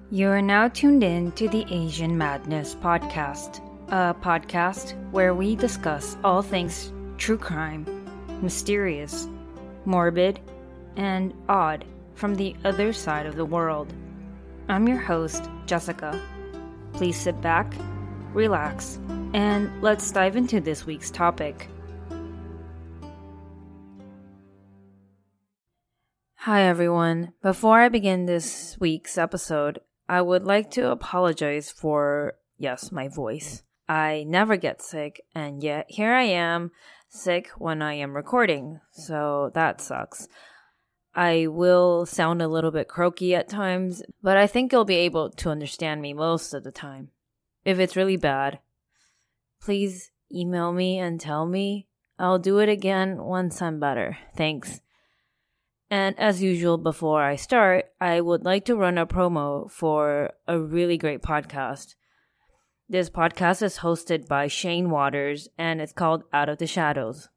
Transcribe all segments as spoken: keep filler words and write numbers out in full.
You are now tuned in to the Asian Madness Podcast, a podcast where we discuss all things true crime, mysterious, morbid, and odd from the other side of the world. I'm your host, Jessica. Please sit back, relax, and let's dive into this week's topic. Hi everyone. Before I begin this week's episode, I would like to apologize for, yes, my voice. I never get sick, and yet here I am, sick when I am recording, so that sucks. I will sound a little bit croaky at times, but I think you'll be able to understand me most of the time. If it's really bad, please email me and tell me. I'll do it again once I'm better. Thanks. And as usual, before I start, I would like to run a promo for a really great podcast. This podcast is hosted by Shane Waters, and it's called Out of the Shadows.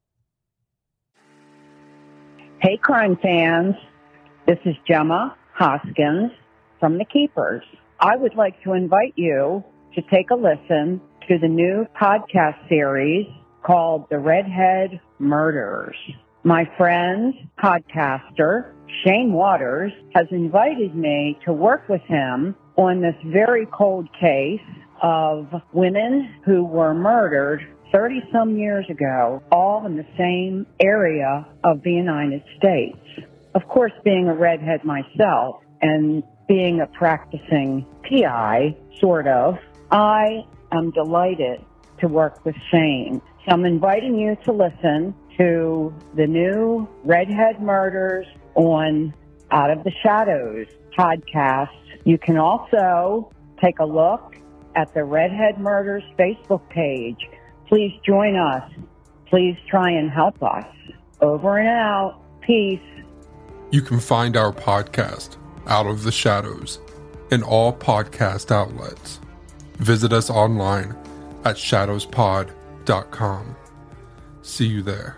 Hey, crime fans. This is Gemma Hoskins from The Keepers. I would like to invite you to take a listen to the new podcast series called The Redhead Murders. My friend, podcaster, Shane Waters, has invited me to work with him on this very cold case of women who were murdered thirty-some years ago, all in the same area of the United States. Of course, being a redhead myself and being a practicing P I, sort of, I am delighted to work with Shane. So I'm inviting you to listen to the new Redhead Murders on Out of the Shadows podcast. You can also take a look at the Redhead Murders Facebook page. Please join us. Please try and help us. Over and out. Peace. You can find our podcast, Out of the Shadows, in all podcast outlets. Visit us online at shadows pod dot com. See you there.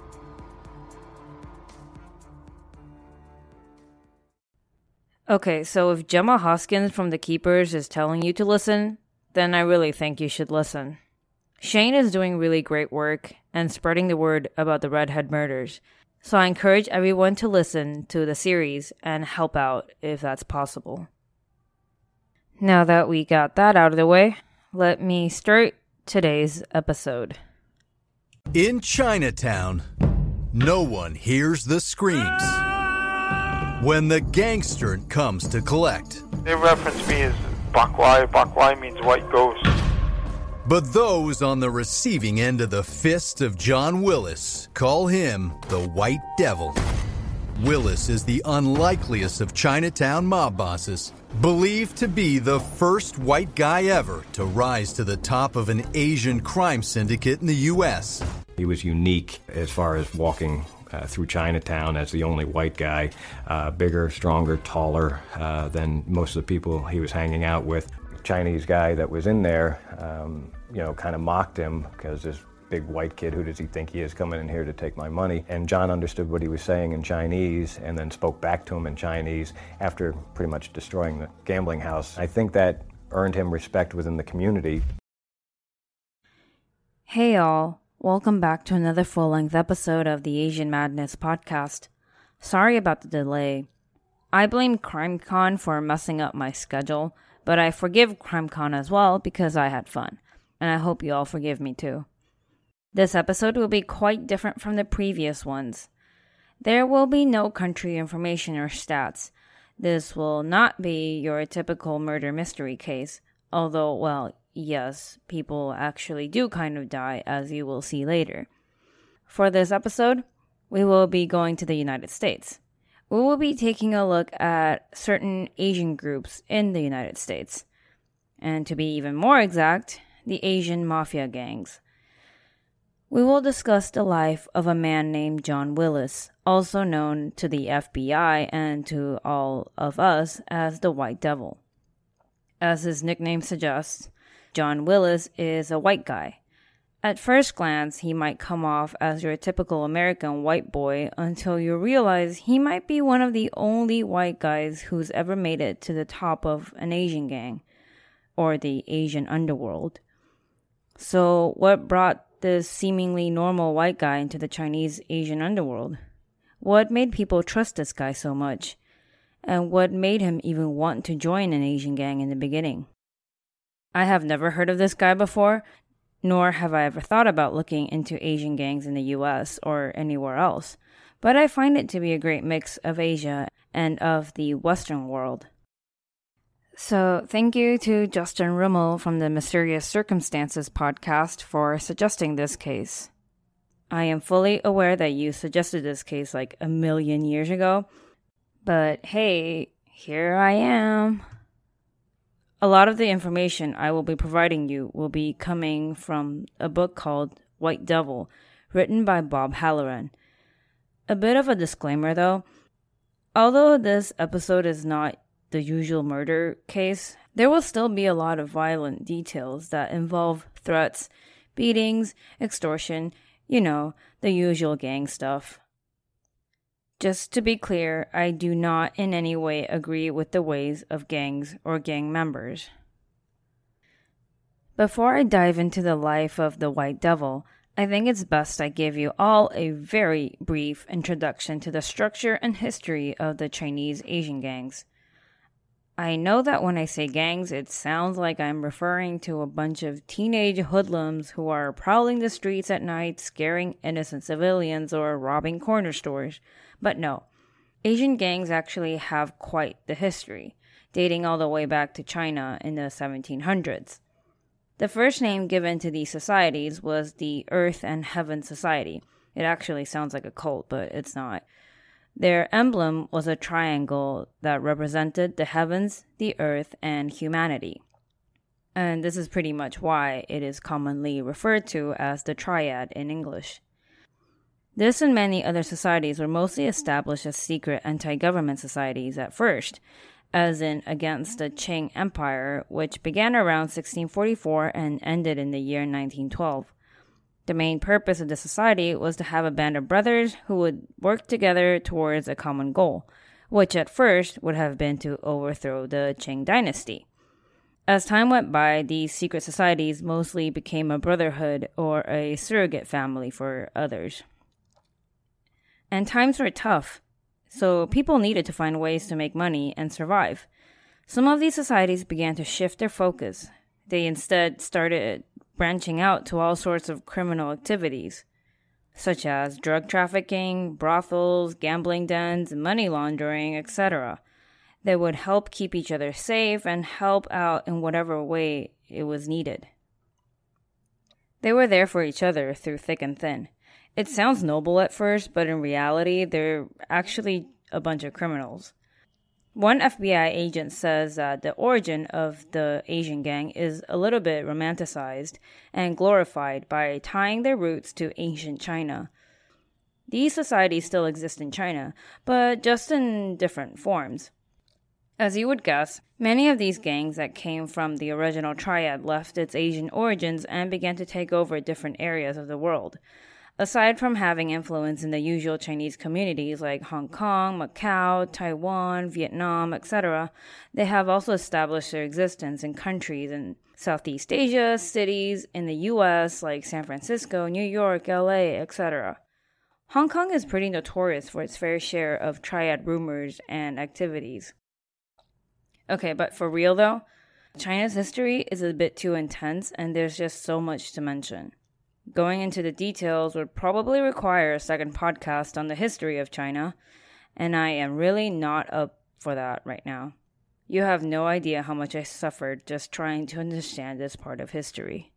Okay, so if Gemma Hoskins from The Keepers is telling you to listen, then I really think you should listen. Shane is doing really great work and spreading the word about the Redhead Murders, so I encourage everyone to listen to the series and help out if that's possible. Now that we got that out of the way, let me start today's episode. In Chinatown, no one hears the screams when the gangster comes to collect. They reference me as Bakwai. Bakwai means white ghost. But those on the receiving end of the fist of John Willis call him the White Devil. Willis is the unlikeliest of Chinatown mob bosses, believed to be the first white guy ever to rise to the top of an Asian crime syndicate in the U S. He was unique as far as walking uh, through Chinatown as the only white guy, uh, bigger, stronger, taller uh, than most of the people he was hanging out with. The Chinese guy that was in there, um, you know, kind of mocked him because this big white kid, who does he think he is coming in here to take my money? And John understood what he was saying in Chinese and then spoke back to him in Chinese after pretty much destroying the gambling house. I think that earned him respect within the community. Hey all, welcome back to another full-length episode of the Asian Madness Podcast. Sorry about the delay. I blame CrimeCon for messing up my schedule, but I forgive CrimeCon as well because I had fun, and I hope you all forgive me too. This episode will be quite different from the previous ones. There will be no country information or stats. This will not be your typical murder mystery case, although, well, yes, people actually do kind of die, as you will see later. For this episode, we will be going to the United States. We will be taking a look at certain Asian groups in the United States. And to be even more exact, the Asian mafia gangs. We will discuss the life of a man named John Willis, also known to the F B I and to all of us as the White Devil. As his nickname suggests, John Willis is a white guy. At first glance, he might come off as your typical American white boy until you realize he might be one of the only white guys who's ever made it to the top of an Asian gang, or the Asian underworld. So what brought this seemingly normal white guy into the Chinese Asian underworld? What made people trust this guy so much? And what made him even want to join an Asian gang in the beginning? I have never heard of this guy before, nor have I ever thought about looking into Asian gangs in the U S or anywhere else, but I find it to be a great mix of Asia and of the Western world. So thank you to Justin Rimmel from the Mysterious Circumstances podcast for suggesting this case. I am fully aware that you suggested this case like a million years ago, but hey, here I am. A lot of the information I will be providing you will be coming from a book called White Devil, written by Bob Halloran. A bit of a disclaimer though, although this episode is not the usual murder case, there will still be a lot of violent details that involve threats, beatings, extortion, you know, the usual gang stuff. Just to be clear, I do not in any way agree with the ways of gangs or gang members. Before I dive into the life of the White Devil, I think it's best I give you all a very brief introduction to the structure and history of the Chinese Asian gangs. I know that when I say gangs, it sounds like I'm referring to a bunch of teenage hoodlums who are prowling the streets at night, scaring innocent civilians or robbing corner stores. But no, Asian gangs actually have quite the history, dating all the way back to China in the seventeen hundreds. The first name given to these societies was the Earth and Heaven Society. It actually sounds like a cult, but it's not. Their emblem was a triangle that represented the heavens, the earth, and humanity. And this is pretty much why it is commonly referred to as the triad in English. This and many other societies were mostly established as secret anti-government societies at first, as in against the Qing Empire, which began around sixteen forty-four and ended in the year nineteen twelve. The main purpose of the society was to have a band of brothers who would work together towards a common goal, which at first would have been to overthrow the Qing dynasty. As time went by, these secret societies mostly became a brotherhood or a surrogate family for others. And times were tough, so people needed to find ways to make money and survive. Some of these societies began to shift their focus. They instead started branching out to all sorts of criminal activities, such as drug trafficking, brothels, gambling dens, money laundering, et cetera. They would help keep each other safe and help out in whatever way it was needed. They were there for each other through thick and thin. It sounds noble at first, but in reality, they're actually a bunch of criminals. One F B I agent says that the origin of the Asian gang is a little bit romanticized and glorified by tying their roots to ancient China. These societies still exist in China, but just in different forms. As you would guess, many of these gangs that came from the original triad left its Asian origins and began to take over different areas of the world. Aside from having influence in the usual Chinese communities like Hong Kong, Macau, Taiwan, Vietnam, et cetera, they have also established their existence in countries in Southeast Asia, cities in the U S like San Francisco, New York, L A, et cetera. Hong Kong is pretty notorious for its fair share of triad rumors and activities. Okay, but for real though, China's history is a bit too intense and there's just so much to mention. Going into the details would probably require a second podcast on the history of China, and I am really not up for that right now. You have no idea how much I suffered just trying to understand this part of history.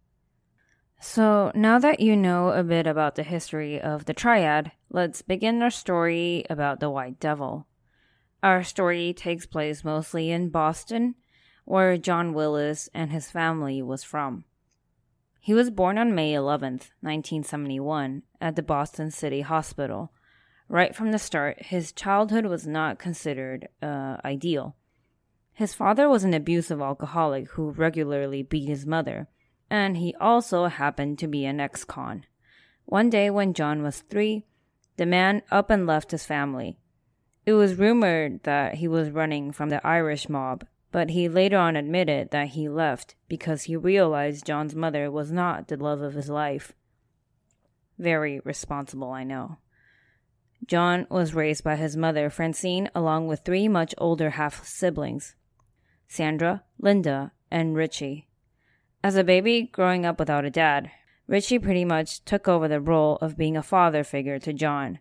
So, now that you know a bit about the history of the triad, let's begin our story about the White Devil. Our story takes place mostly in Boston, where John Willis and his family was from. He was born on May eleventh, nineteen seventy-one, at the Boston City Hospital. Right from the start, his childhood was not considered uh, ideal. His father was an abusive alcoholic who regularly beat his mother, and he also happened to be an ex-con. One day when John was three, the man up and left his family. It was rumored that he was running from the Irish mob, but he later on admitted that he left because he realized John's mother was not the love of his life. Very responsible, I know. John was raised by his mother, Francine, along with three much older half-siblings, Sandra, Linda, and Richie. As a baby growing up without a dad, Richie pretty much took over the role of being a father figure to John.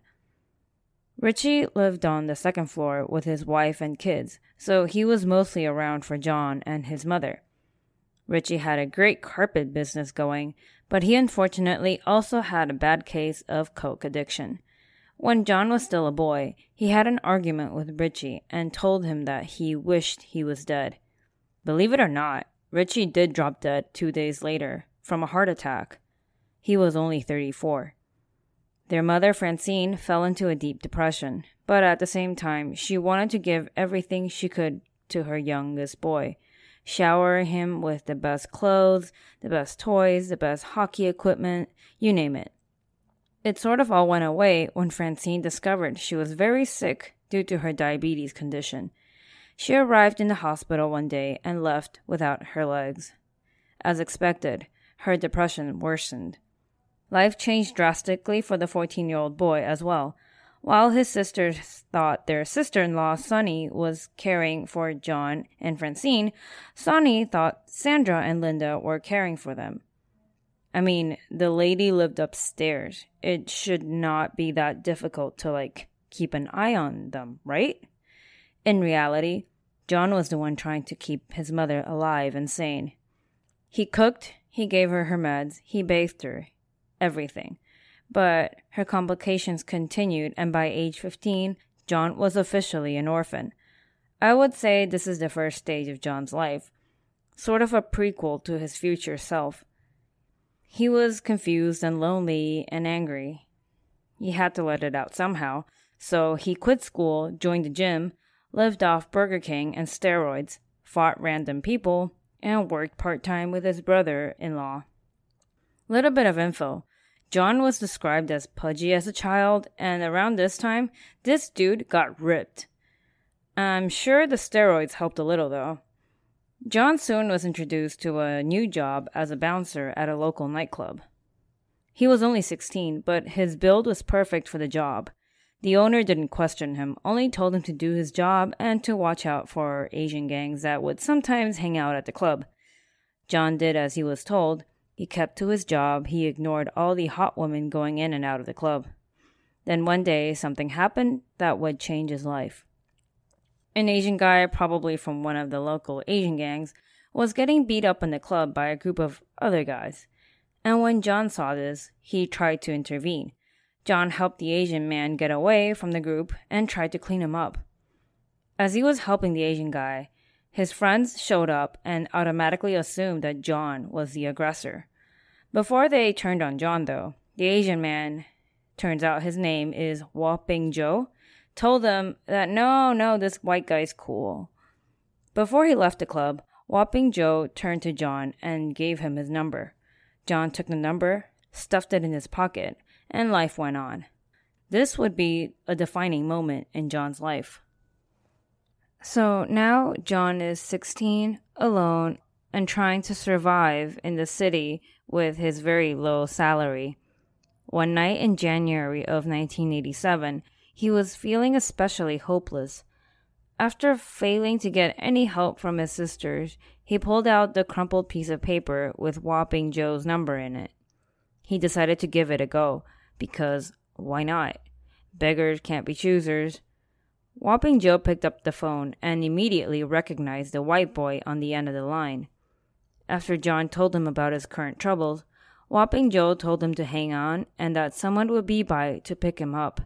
Richie lived on the second floor with his wife and kids, so he was mostly around for John and his mother. Richie had a great carpet business going, but he unfortunately also had a bad case of coke addiction. When John was still a boy, he had an argument with Richie and told him that he wished he was dead. Believe it or not, Richie did drop dead two days later from a heart attack. He was only thirty-four. Their mother, Francine, fell into a deep depression, but at the same time, she wanted to give everything she could to her youngest boy, shower him with the best clothes, the best toys, the best hockey equipment, you name it. It sort of all went away when Francine discovered she was very sick due to her diabetes condition. She arrived in the hospital one day and left without her legs. As expected, her depression worsened. Life changed drastically for the fourteen-year-old boy as well. While his sisters thought their sister-in-law, Sonny, was caring for John and Francine, Sonny thought Sandra and Linda were caring for them. I mean, the lady lived upstairs. It should not be that difficult to, like, keep an eye on them, right? In reality, John was the one trying to keep his mother alive and sane. He cooked, he gave her her meds, he bathed her. Everything. But her complications continued, and by age fifteen, John was officially an orphan. I would say this is the first stage of John's life, sort of a prequel to his future self. He was confused and lonely and angry. He had to let it out somehow, so he quit school, joined the gym, lived off Burger King and steroids, fought random people, and worked part-time with his brother-in-law. Little bit of info. John was described as pudgy as a child, and around this time, this dude got ripped. I'm sure the steroids helped a little, though. John soon was introduced to a new job as a bouncer at a local nightclub. He was only sixteen, but his build was perfect for the job. The owner didn't question him, only told him to do his job and to watch out for Asian gangs that would sometimes hang out at the club. John did as he was told. He kept to his job. He ignored all the hot women going in and out of the club. Then one day, something happened that would change his life. An Asian guy, probably from one of the local Asian gangs, was getting beat up in the club by a group of other guys. And when John saw this, he tried to intervene. John helped the Asian man get away from the group and tried to clean him up. As he was helping the Asian guy, his friends showed up and automatically assumed that John was the aggressor. Before they turned on John, though, the Asian man, turns out his name is Whopping Joe, told them that no, no, this white guy's cool. Before he left the club, Whopping Joe turned to John and gave him his number. John took the number, stuffed it in his pocket, and life went on. This would be a defining moment in John's life. So now John is sixteen, alone, and trying to survive in the city with his very low salary. One night in January of nineteen eighty-seven, he was feeling especially hopeless. After failing to get any help from his sisters, he pulled out the crumpled piece of paper with Whopping Joe's number in it. He decided to give it a go, because why not? Beggars can't be choosers. Whopping Joe picked up the phone and immediately recognized the white boy on the end of the line. After John told him about his current troubles, Whopping Joe told him to hang on and that someone would be by to pick him up.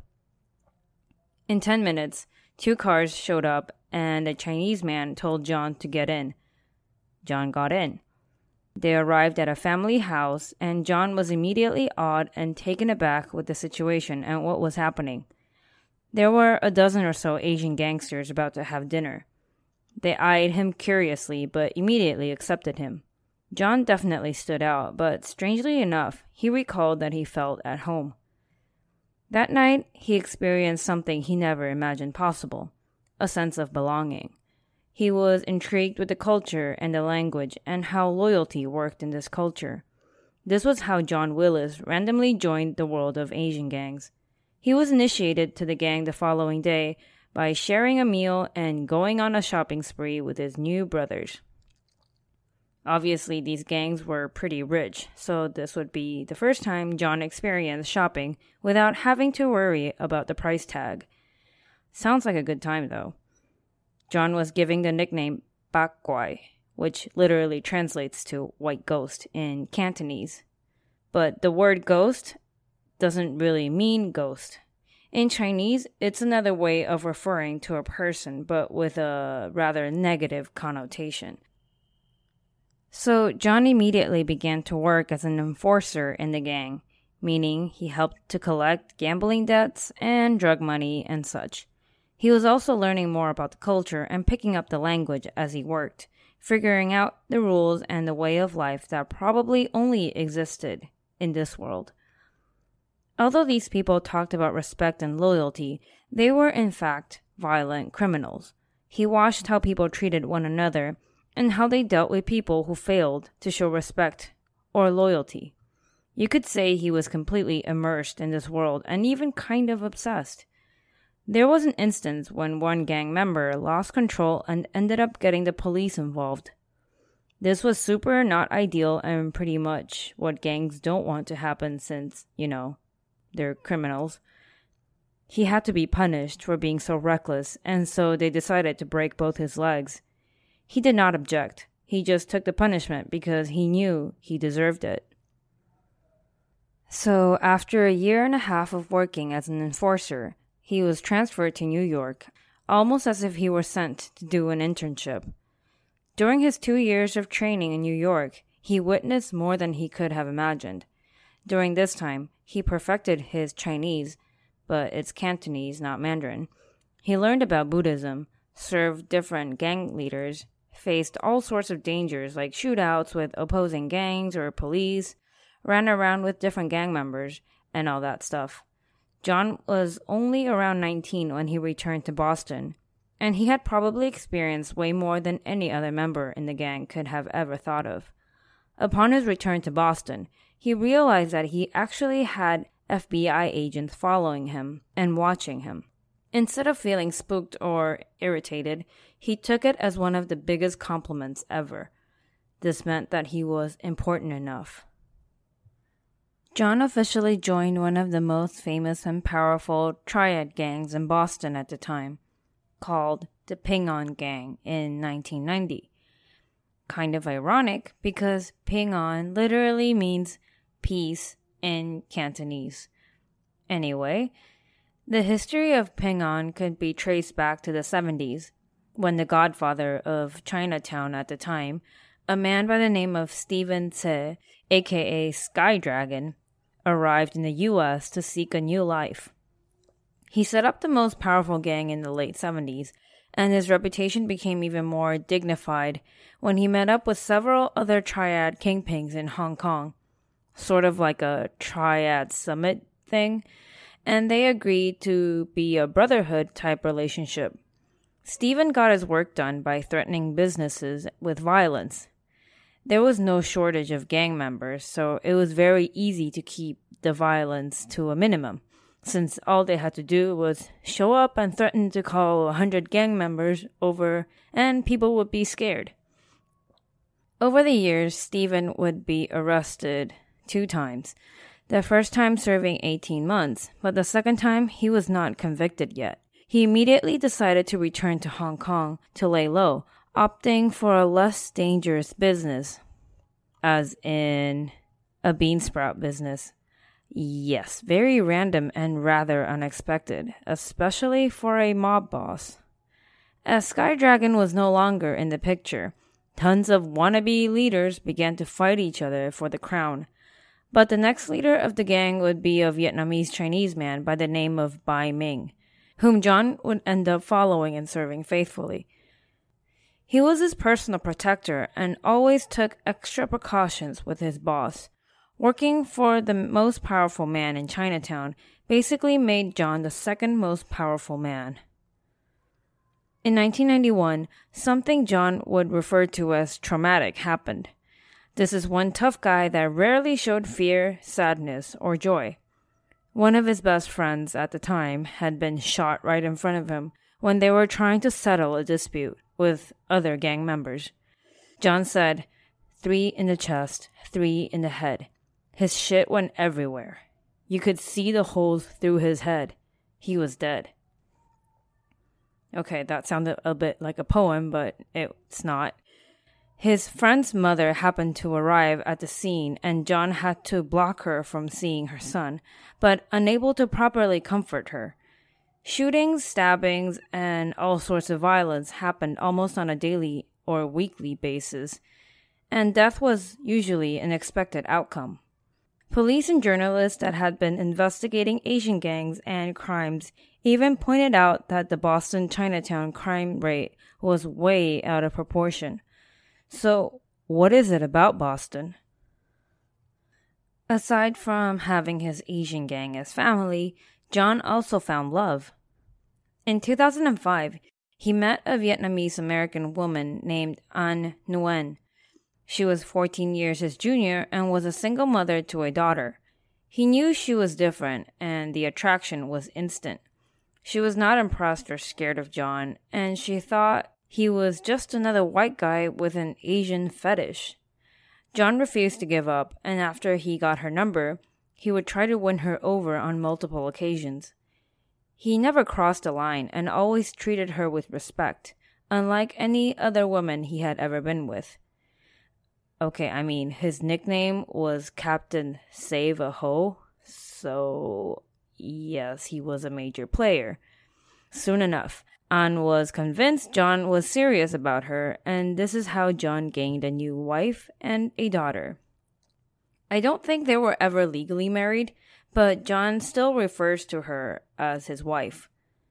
In ten minutes, two cars showed up and a Chinese man told John to get in. John got in. They arrived at a family house and John was immediately awed and taken aback with the situation and what was happening. There were a dozen or so Asian gangsters about to have dinner. They eyed him curiously but immediately accepted him. John definitely stood out, but strangely enough, he recalled that he felt at home. That night, he experienced something he never imagined possible, a sense of belonging. He was intrigued with the culture and the language and how loyalty worked in this culture. This was how John Willis randomly joined the world of Asian gangs. He was initiated to the gang the following day by sharing a meal and going on a shopping spree with his new brothers. Obviously, these gangs were pretty rich, so this would be the first time John experienced shopping without having to worry about the price tag. Sounds like a good time, though. John was given the nickname Bak Kwai, which literally translates to white ghost in Cantonese. But the word ghost doesn't really mean ghost. In Chinese, it's another way of referring to a person, but with a rather negative connotation. So John immediately began to work as an enforcer in the gang, meaning he helped to collect gambling debts and drug money and such. He was also learning more about the culture and picking up the language as he worked, figuring out the rules and the way of life that probably only existed in this world. Although these people talked about respect and loyalty, they were in fact violent criminals. He watched how people treated one another and how they dealt with people who failed to show respect or loyalty. You could say he was completely immersed in this world and even kind of obsessed. There was an instance when one gang member lost control and ended up getting the police involved. This was super not ideal and pretty much what gangs don't want to happen since, you know, they're criminals. He had to be punished for being so reckless, and so they decided to break both his legs. He did not object. He just took the punishment because he knew he deserved it. So, after a year and a half of working as an enforcer, he was transferred to New York, almost as if he were sent to do an internship. During his two years of training in New York, he witnessed more than he could have imagined. During this time, he perfected his Chinese, but it's Cantonese, not Mandarin. He learned about Buddhism, served different gang leaders, faced all sorts of dangers like shootouts with opposing gangs or police, ran around with different gang members, and all that stuff. John was only around nineteen when he returned to Boston, and he had probably experienced way more than any other member in the gang could have ever thought of. Upon his return to Boston, he realized that he actually had F B I agents following him and watching him. Instead of feeling spooked or irritated, he took it as one of the biggest compliments ever. This meant that he was important enough. John officially joined one of the most famous and powerful triad gangs in Boston at the time, called the Ping An Gang, in nineteen ninety. Kind of ironic because Ping An literally means peace in Cantonese. Anyway, the history of Ping An could be traced back to the seventies, when the godfather of Chinatown at the time, a man by the name of Stephen Tse, aka Sky Dragon, arrived in the U S to seek a new life. He set up the most powerful gang in the late seventies, and his reputation became even more dignified when he met up with several other triad kingpins in Hong Kong, sort of like a triad summit thing, and they agreed to be a brotherhood type relationship. Stephen got his work done by threatening businesses with violence. There was no shortage of gang members, so it was very easy to keep the violence to a minimum, since all they had to do was show up and threaten to call a hundred gang members over, and people would be scared. Over the years, Stephen would be arrested two times. The first time serving eighteen months, but the second time he was not convicted yet. He immediately decided to return to Hong Kong to lay low, opting for a less dangerous business, as in a bean sprout business. Yes, very random and rather unexpected, especially for a mob boss. As Sky Dragon was no longer in the picture, tons of wannabe leaders began to fight each other for the crown. But the next leader of the gang would be a Vietnamese Chinese man by the name of Bai Ming, whom John would end up following and serving faithfully. He was his personal protector and always took extra precautions with his boss. Working for the most powerful man in Chinatown basically made John the second most powerful man. In nineteen ninety-one, something John would refer to as traumatic happened. This is one tough guy that rarely showed fear, sadness, or joy. One of his best friends at the time had been shot right in front of him when they were trying to settle a dispute with other gang members. John said, three in the chest, three in the head. His shit went everywhere. You could see the holes through his head. He was dead. Okay, that sounded a bit like a poem, but it's not. His friend's mother happened to arrive at the scene, and John had to block her from seeing her son, but unable to properly comfort her. Shootings, stabbings, and all sorts of violence happened almost on a daily or weekly basis, and death was usually an expected outcome. Police and journalists that had been investigating Asian gangs and crimes even pointed out that the Boston Chinatown crime rate was way out of proportion. So, what is it about Boston? Aside from having his Asian gang as family, John also found love. In two thousand five, he met a Vietnamese-American woman named An Nguyen. She was fourteen years his junior and was a single mother to a daughter. He knew she was different, and the attraction was instant. She was not impressed or scared of John, and she thought he was just another white guy with an Asian fetish. John refused to give up, and after he got her number, he would try to win her over on multiple occasions. He never crossed a line and always treated her with respect, unlike any other woman he had ever been with. Okay, I mean, his nickname was Captain Save-A-Ho, so yes, he was a major player. Soon enough, An was convinced John was serious about her, and this is how John gained a new wife and a daughter. I don't think they were ever legally married, but John still refers to her as his wife.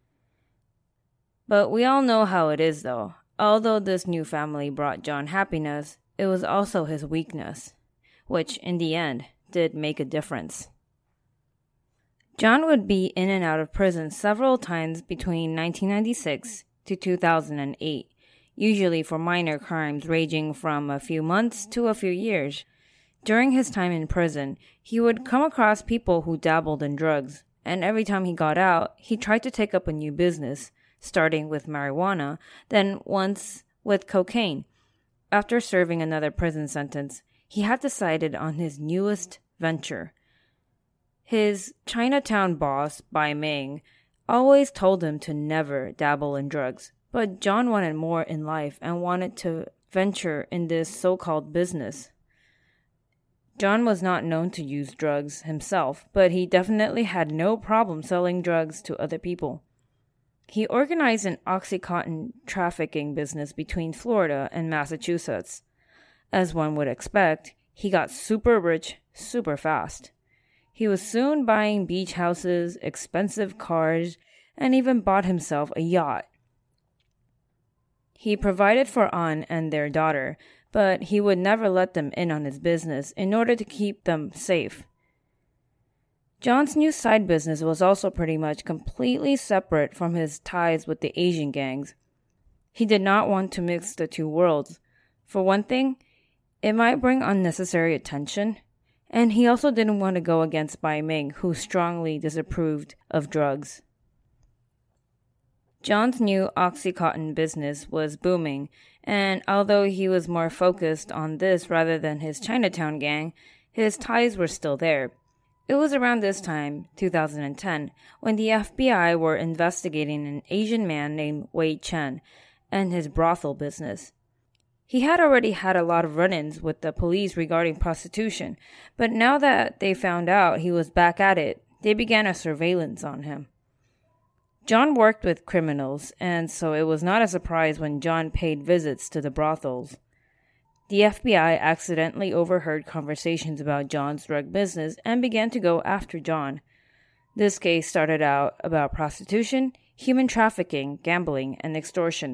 But we all know how it is, though. Although this new family brought John happiness, it was also his weakness, which, in the end, did make a difference. John would be in and out of prison several times between nineteen ninety-six to two thousand eight, usually for minor crimes ranging from a few months to a few years. During his time in prison, he would come across people who dabbled in drugs, and every time he got out, he tried to take up a new business, starting with marijuana, then once with cocaine. After serving another prison sentence, he had decided on his newest venture. His Chinatown boss, Bai Ming, always told him to never dabble in drugs, but John wanted more in life and wanted to venture in this so-called business. John was not known to use drugs himself, but he definitely had no problem selling drugs to other people. He organized an OxyContin trafficking business between Florida and Massachusetts. As one would expect, he got super rich super fast. He was soon buying beach houses, expensive cars, and even bought himself a yacht. He provided for An and their daughter, but he would never let them in on his business in order to keep them safe. John's new side business was also pretty much completely separate from his ties with the Asian gangs. He did not want to mix the two worlds. For one thing, it might bring unnecessary attention, and he also didn't want to go against Bai Ming, who strongly disapproved of drugs. John's new OxyContin business was booming, and although he was more focused on this rather than his Chinatown gang, his ties were still there. It was around this time, two thousand ten, when the F B I were investigating an Asian man named Wei Chen and his brothel business. He had already had a lot of run-ins with the police regarding prostitution, but now that they found out he was back at it, they began a surveillance on him. John worked with criminals, and so it was not a surprise when John paid visits to the brothels. The F B I accidentally overheard conversations about John's drug business and began to go after John. This case started out about prostitution, human trafficking, gambling, and extortion,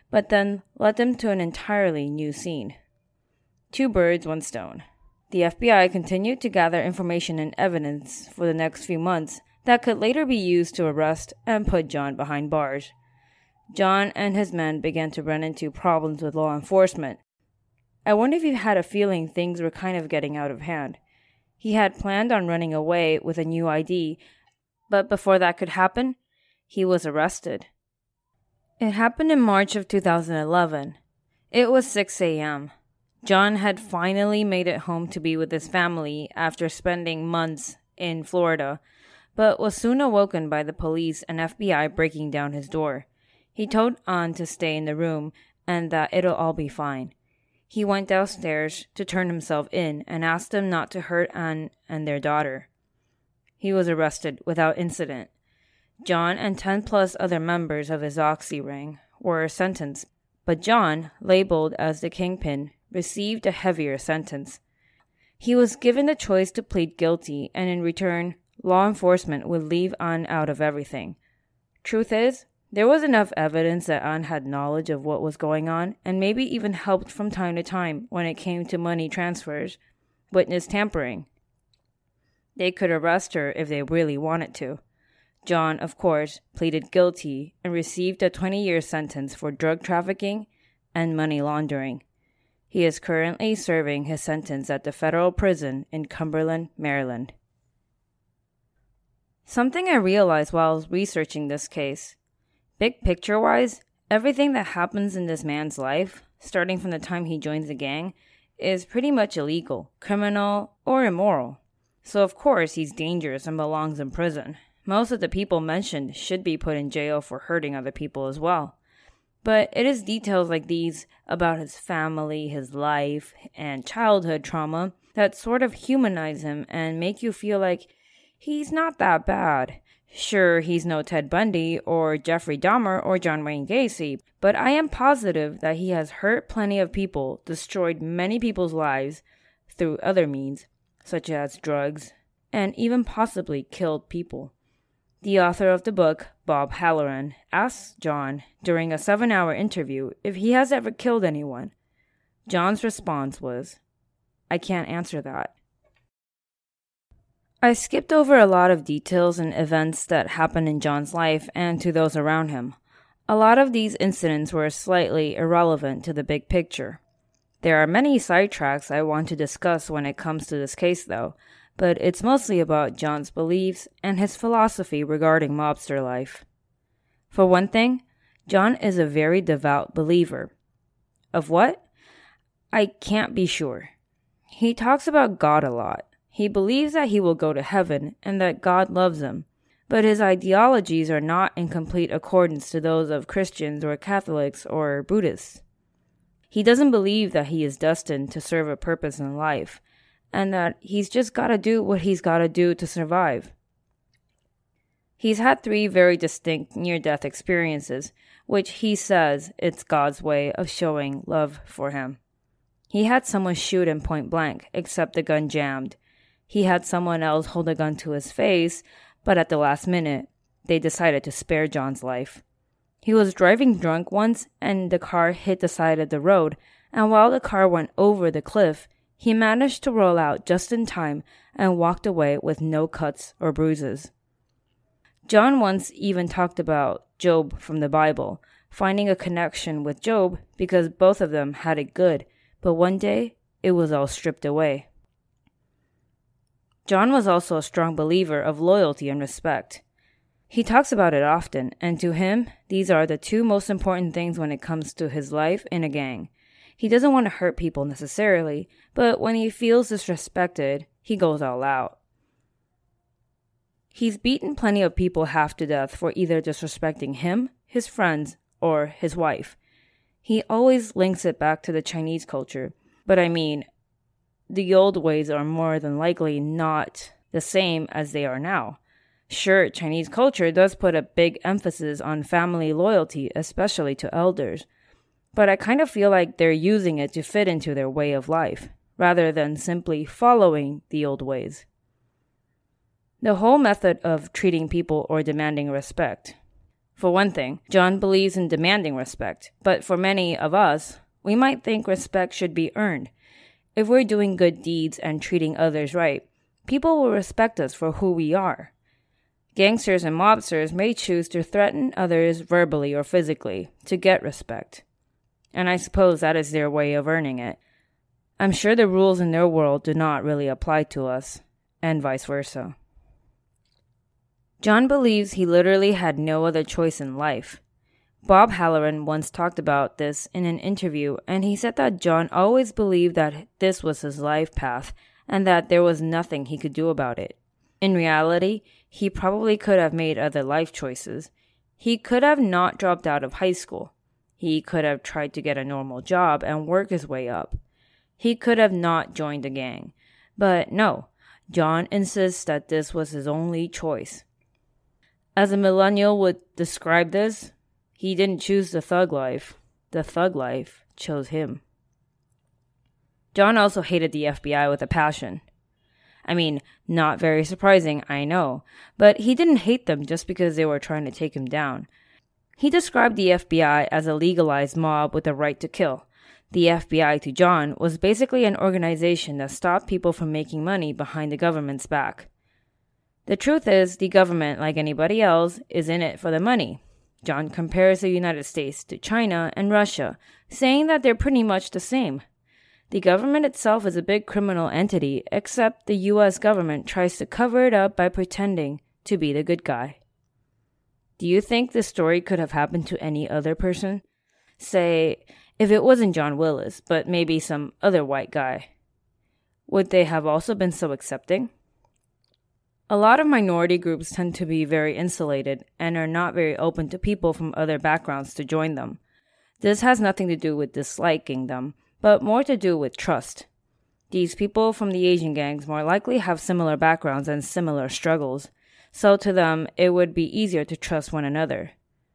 but then led them to an entirely new scene. Two birds, one stone. The F B I continued to gather information and evidence for the next few months that could later be used to arrest and put John behind bars. John and his men began to run into problems with law enforcement. I wonder if you had a feeling things were kind of getting out of hand. He had planned on running away with a new I D, but before that could happen, he was arrested. It happened in March of two thousand eleven. It was six a.m. John had finally made it home to be with his family after spending months in Florida, but was soon awoken by the police and F B I breaking down his door. He told An to stay in the room and that it'll all be fine. He went downstairs to turn himself in and asked them not to hurt An and their daughter. He was arrested without incident. John and ten plus other members of his Oxy ring were sentenced, but John, labeled as the kingpin, received a heavier sentence. He was given the choice to plead guilty, and in return, law enforcement would leave An out of everything. Truth is, there was enough evidence that An had knowledge of what was going on, and maybe even helped from time to time when it came to money transfers, witness tampering. They could arrest her if they really wanted to. John, of course, pleaded guilty and received a twenty-year sentence for drug trafficking and money laundering. He is currently serving his sentence at the federal prison in Cumberland, Maryland. Something I realized while I was researching this case. Big picture-wise, everything that happens in this man's life, starting from the time he joins the gang, is pretty much illegal, criminal, or immoral. So of course he's dangerous and belongs in prison. Most of the people mentioned should be put in jail for hurting other people as well. But it is details like these about his family, his life, and childhood trauma that sort of humanize him and make you feel like he's not that bad. Sure, he's no Ted Bundy or Jeffrey Dahmer or John Wayne Gacy, but I am positive that he has hurt plenty of people, destroyed many people's lives through other means, such as drugs, and even possibly killed people. The author of the book, Bob Halloran, asks John during a seven-hour interview if he has ever killed anyone. John's response was, "I can't answer that." I skipped over a lot of details and events that happened in John's life and to those around him. A lot of these incidents were slightly irrelevant to the big picture. There are many sidetracks I want to discuss when it comes to this case, though, but it's mostly about John's beliefs and his philosophy regarding mobster life. For one thing, John is a very devout believer. Of what? I can't be sure. He talks about God a lot. He believes that he will go to heaven and that God loves him, but his ideologies are not in complete accordance to those of Christians or Catholics or Buddhists. He doesn't believe that he is destined to serve a purpose in life, and that he's just gotta do what he's gotta do to survive. He's had three very distinct near-death experiences, which he says it's God's way of showing love for him. He had someone shoot him point blank, except the gun jammed. He had someone else hold a gun to his face, but at the last minute, they decided to spare John's life. He was driving drunk once, and the car hit the side of the road, and while the car went over the cliff, he managed to roll out just in time and walked away with no cuts or bruises. John once even talked about Job from the Bible, finding a connection with Job because both of them had it good, but one day it was all stripped away. John was also a strong believer of loyalty and respect. He talks about it often, and to him, these are the two most important things when it comes to his life in a gang. He doesn't want to hurt people necessarily, but when he feels disrespected, he goes all out. He's beaten plenty of people half to death for either disrespecting him, his friends, or his wife. He always links it back to the Chinese culture, but I mean, the old ways are more than likely not the same as they are now. Sure, Chinese culture does put a big emphasis on family loyalty, especially to elders, but I kind of feel like they're using it to fit into their way of life, rather than simply following the old ways. The whole method of treating people or demanding respect. For one thing, John believes in demanding respect, but for many of us, we might think respect should be earned. If we're doing good deeds and treating others right, people will respect us for who we are. Gangsters and mobsters may choose to threaten others verbally or physically to get respect. And I suppose that is their way of earning it. I'm sure the rules in their world do not really apply to us, and vice versa. John believes he literally had no other choice in life. Bob Halloran once talked about this in an interview, and he said that John always believed that this was his life path and that there was nothing he could do about it. In reality, he probably could have made other life choices. He could have not dropped out of high school. He could have tried to get a normal job and work his way up. He could have not joined a gang. But no, John insists that this was his only choice. As a millennial would describe this, he didn't choose the thug life. The thug life chose him. John also hated the F B I with a passion. I mean, not very surprising, I know, but he didn't hate them just because they were trying to take him down. He described the F B I as a legalized mob with a right to kill. The F B I to John was basically an organization that stopped people from making money behind the government's back. The truth is, the government, like anybody else, is in it for the money. John compares the United States to China and Russia, saying that they're pretty much the same. The government itself is a big criminal entity, except the U S government tries to cover it up by pretending to be the good guy. Do you think this story could have happened to any other person? Say, if it wasn't John Willis, but maybe some other white guy. Would they have also been so accepting? A lot of minority groups tend to be very insulated and are not very open to people from other backgrounds to join them. This has nothing to do with disliking them, but more to do with trust. These people from the Asian gangs more likely have similar backgrounds and similar struggles, so to them it would be easier to trust one another.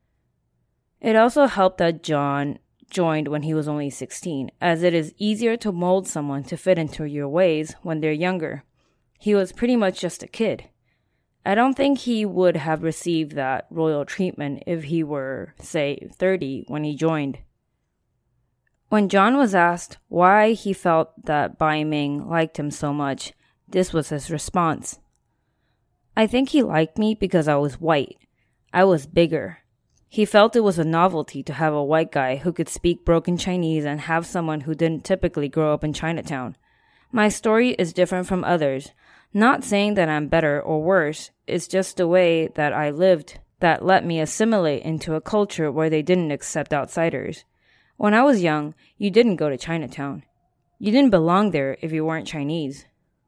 It also helped that John joined when he was only sixteen, as it is easier to mold someone to fit into your ways when they're younger. He was pretty much just a kid. I don't think he would have received that royal treatment if he were, say, thirty when he joined. When John was asked why he felt that Bai Ming liked him so much, this was his response. I think he liked me because I was white. I was bigger. He felt it was a novelty to have a white guy who could speak broken Chinese and have someone who didn't typically grow up in Chinatown. My story is different from others. Not saying that I'm better or worse, it's just the way that I lived that let me assimilate into a culture where they didn't accept outsiders. When I was young, you didn't go to Chinatown. You didn't belong there if you weren't Chinese.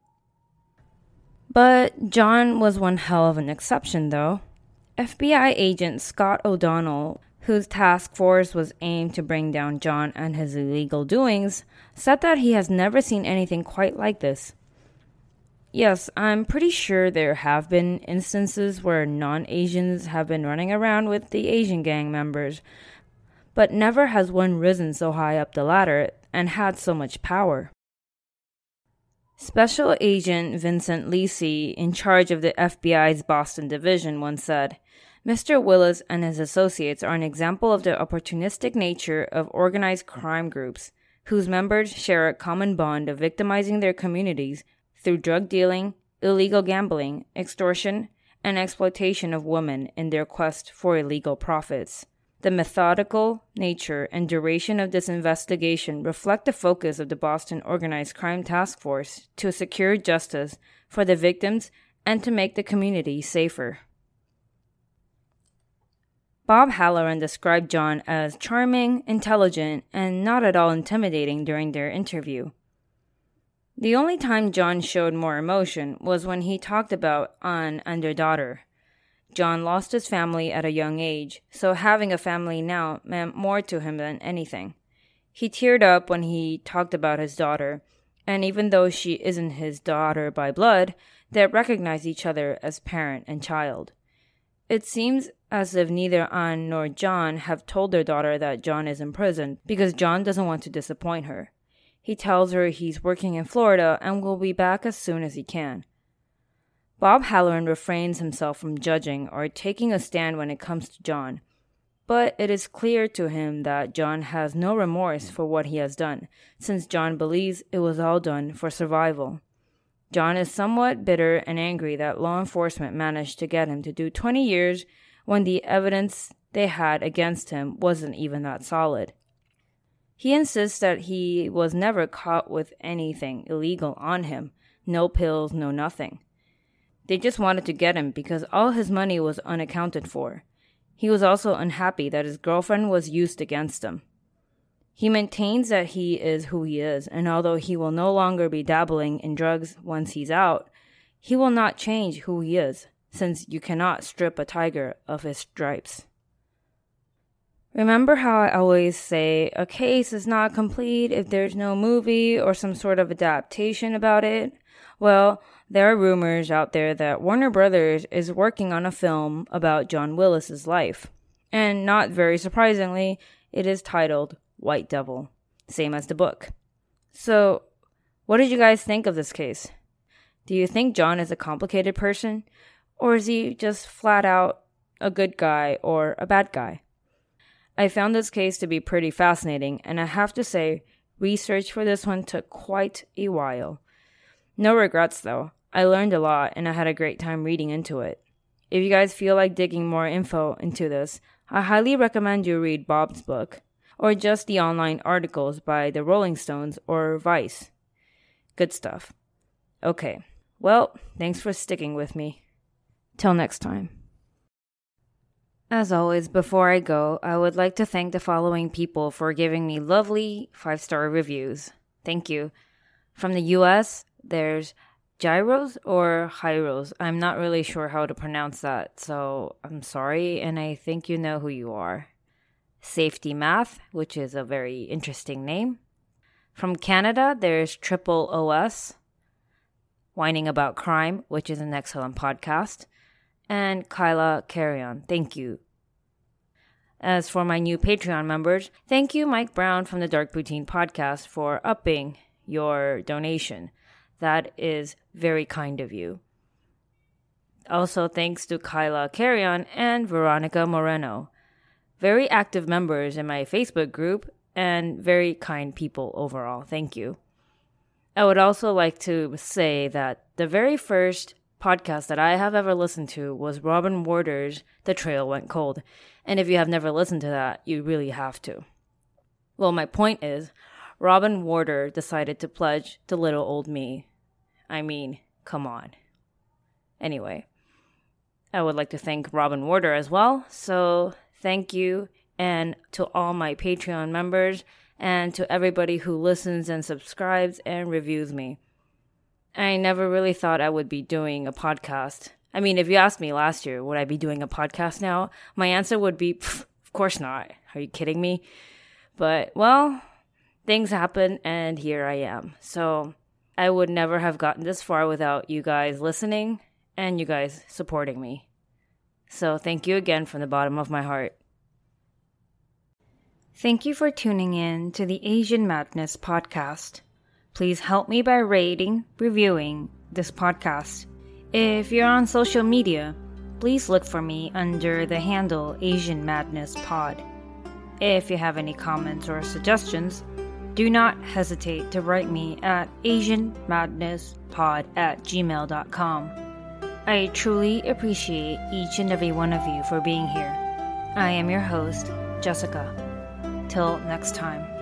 But John was one hell of an exception, though. F B I agent Scott O'Donnell, whose task force was aimed to bring down John and his illegal doings, said that he has never seen anything quite like this. Yes, I'm pretty sure there have been instances where non-Asians have been running around with the Asian gang members, but never has one risen so high up the ladder and had so much power. Special Agent Vincent Lisi, in charge of the F B I's Boston division, once said, Mister Willis and his associates are an example of the opportunistic nature of organized crime groups, whose members share a common bond of victimizing their communities through drug dealing, illegal gambling, extortion, and exploitation of women in their quest for illegal profits. The methodical nature and duration of this investigation reflect the focus of the Boston Organized Crime Task Force to secure justice for the victims and to make the community safer. Bob Halloran described John as charming, intelligent, and not at all intimidating during their interview. The only time John showed more emotion was when he talked about An and their daughter. John lost his family at a young age, so having a family now meant more to him than anything. He teared up when he talked about his daughter, and even though she isn't his daughter by blood, they recognize each other as parent and child. It seems as if neither An nor John have told their daughter that John is in prison because John doesn't want to disappoint her. He tells her he's working in Florida and will be back as soon as he can. Bob Halloran refrains himself from judging or taking a stand when it comes to John. But it is clear to him that John has no remorse for what he has done, since John believes it was all done for survival. John is somewhat bitter and angry that law enforcement managed to get him to do twenty years when the evidence they had against him wasn't even that solid. He insists that he was never caught with anything illegal on him, no pills, no nothing. They just wanted to get him because all his money was unaccounted for. He was also unhappy that his girlfriend was used against him. He maintains that he is who he is, and although he will no longer be dabbling in drugs once he's out, he will not change who he is, since you cannot strip a tiger of his stripes. Remember how I always say a case is not complete if there's no movie or some sort of adaptation about it? Well, there are rumors out there that Warner Brothers is working on a film about John Willis's life. And not very surprisingly, it is titled White Devil, same as the book. So, what did you guys think of this case? Do you think John is a complicated person? Or is he just flat out a good guy or a bad guy? I found this case to be pretty fascinating, and I have to say, research for this one took quite a while. No regrets though. I learned a lot, and I had a great time reading into it. If you guys feel like digging more info into this, I highly recommend you read Bob's book, or just the online articles by the Rolling Stones or Vice. Good stuff. Okay, well, thanks for sticking with me. Till next time. As always, before I go, I would like to thank the following people for giving me lovely five-star reviews. Thank you. From the U S, there's Gyros or Hyros. I'm not really sure how to pronounce that, so I'm sorry, and I think you know who you are. Safety Math, which is a very interesting name. From Canada, there's Triple O S. Whining About Crime, which is an excellent podcast. And Kyla Carrion, thank you. As for my new Patreon members, thank you Mike Brown from the Dark Poutine podcast for upping your donation. That is very kind of you. Also thanks to Kyla Carrion and Veronica Moreno. Very active members in my Facebook group and very kind people overall. Thank you. I would also like to say that the very first podcast that I have ever listened to was Robin Warder's The Trail Went Cold. And if you have never listened to that, you really have to. Well, my point is, Robin Warder decided to pledge to little old me. I mean, come on. Anyway, I would like to thank Robin Warder as well. So thank you, and to all my Patreon members, and to everybody who listens and subscribes and reviews me. I never really thought I would be doing a podcast. I mean, if you asked me last year, would I be doing a podcast now? My answer would be, of course not. Are you kidding me? But, well, things happen, and here I am. So I would never have gotten this far without you guys listening and you guys supporting me. So thank you again from the bottom of my heart. Thank you for tuning in to the Asian Madness podcast. Please help me by rating, reviewing this podcast. If you're on social media, please look for me under the handle Asian Madness Pod. If you have any comments or suggestions, do not hesitate to write me at asianmadnesspod at gmail dot com. I truly appreciate each and every one of you for being here. I am your host, Jessica. Till next time.